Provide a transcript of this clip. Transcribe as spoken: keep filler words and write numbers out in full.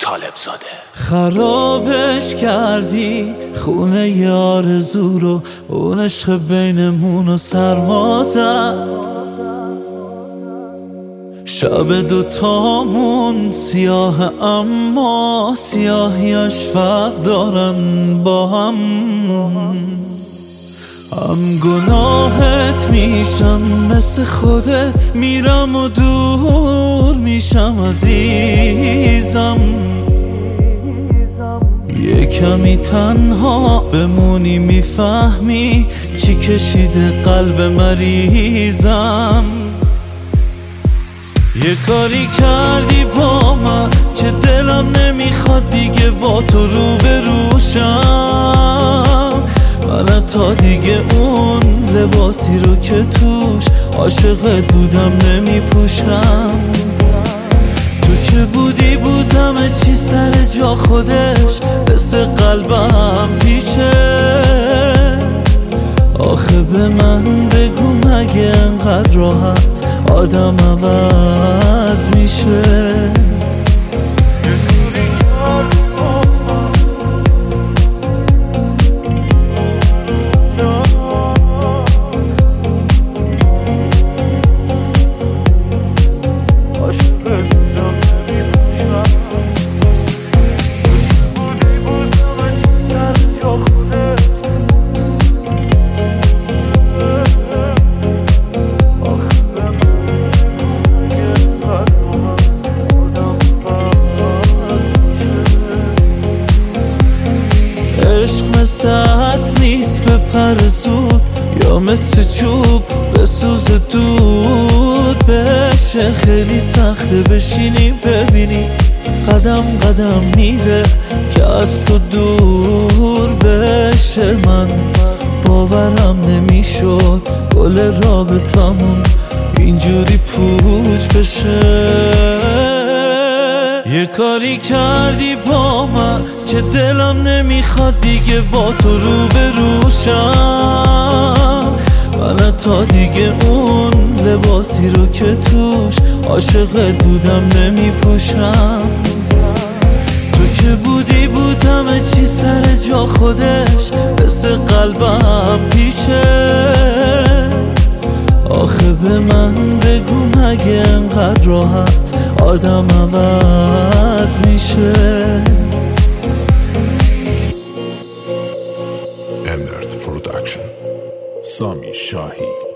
طالب زاده. خرابش کردی خونه ی آرزو رو، اون عشق بینمون رو سرما زد. شب دوتامون سیاه اما سیاهیاش فرق دارن با هم. هم گناهت میشم مثل خودت، میرم و دور میشم عزیزم. یه کمی تنها بمونی میفهمی چی کشیده قلب مریضم. یه کاری کردی با من که دلم نمیخواد دیگه با تو رو بروشم. من تا دیگه اون لباسی رو که توش عاشقت بودم نمیپوشم. تو که بودی بودم چی سر جا خودش، مثل قلبم پیشه. آخه به من بگو مگه انقدر راحت آدم عوض میشه؟ ساعت نیست به پر زود، یا مثل چوب به سوز دود بشه. خیلی سخته بشینی ببینی قدم قدم میره که از تو دور بشه. من باورم نمیشد گل رابطمون اینجوری پوچ بشه. یه کاری کردی با من که دلم نمیخواد دیگه با تو رو بروشم. من تا دیگه اون لباسی رو که توش عاشقت بودم نمیپوشم. تو که بودی بودم چی سر جا خودش، مثل قلبم پیشه. آخه به من بگو مگه انقدر راحت آدم عوض میشه؟ امرت پروداکشن، سامی شاهی.